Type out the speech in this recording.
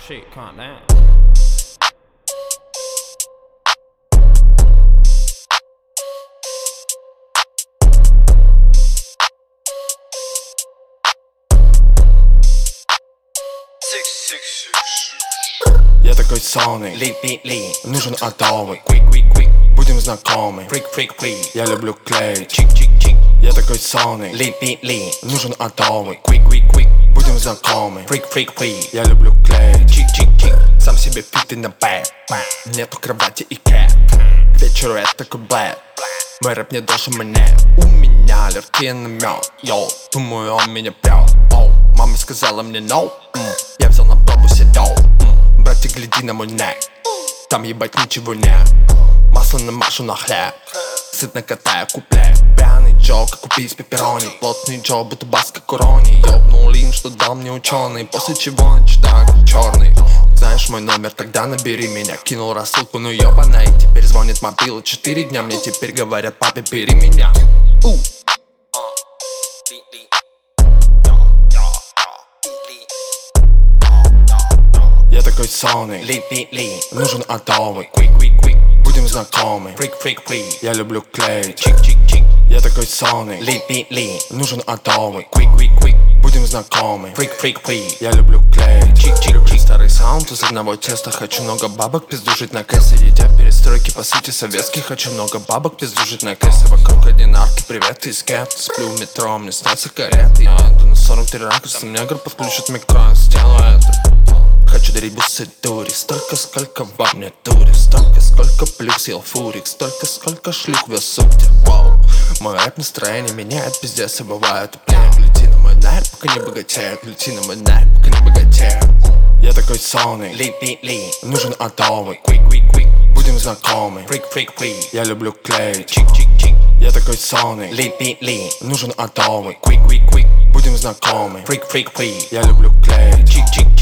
shit, calm down. Я такой сонный, нужен адовый, будем знакомы, я люблю клеить. Я такой сонный, нужен адовый, будем знакомы, я люблю клеить. Сам себе фиты на бэк, нету кровати и кэп. К вечеру я такой блэк, мой рэп не должен мне. У меня аллергия на мёд, йоу, думаю он меня прёт. Мама сказала мне no, я взял на пробу седоу. Братья, гляди на мой нек, там ебать ничего нет. Масло намажу на хлеб, сытно катаю куплет. Пьяный Джо, как купить пепперони. Плотный Джо, будто бас как урони. Ёбнул им, что дал мне ученый, после чего начитаю как черный. Знаешь мой номер, тогда набери меня. Кинул рассылку, ну ёбана, и теперь звонит мобила 4 дня. Мне теперь говорят, папе, бери меня. Я такой сонный, нужен адовый, будем знакомы, я люблю клеить. Я такой сонный, нужен адовый, будем знакомы, я люблю клеить. Люблю старый саунд из одного теста. Хочу много бабок пиздужить на кэссе. Едя перестройки, по сути советские. Хочу много бабок пиздужить на кэссе. Вокруг одни нарки, привет, ты скеп. Сплю в метро, мне снятся кареты. Я иду на 43 ракурса, мне группа включит микро, сделаю это. Хочу дарить бусы дури, столько, сколько во мне дури. Столько, сколько плюс ел фурик, столько, сколько шлюх вез сутки. Воу. Мой рэп настроение меняет, пиздец, и бывает пьян. Гляди на мой найр, пока не богатею. Гляди на мой найр, пока не богатею. Я такой сонный, нужен адовый, будем знакомы, я люблю клеить. Я такой сонный, нужен адовый, будем знакомы, я люблю клеить.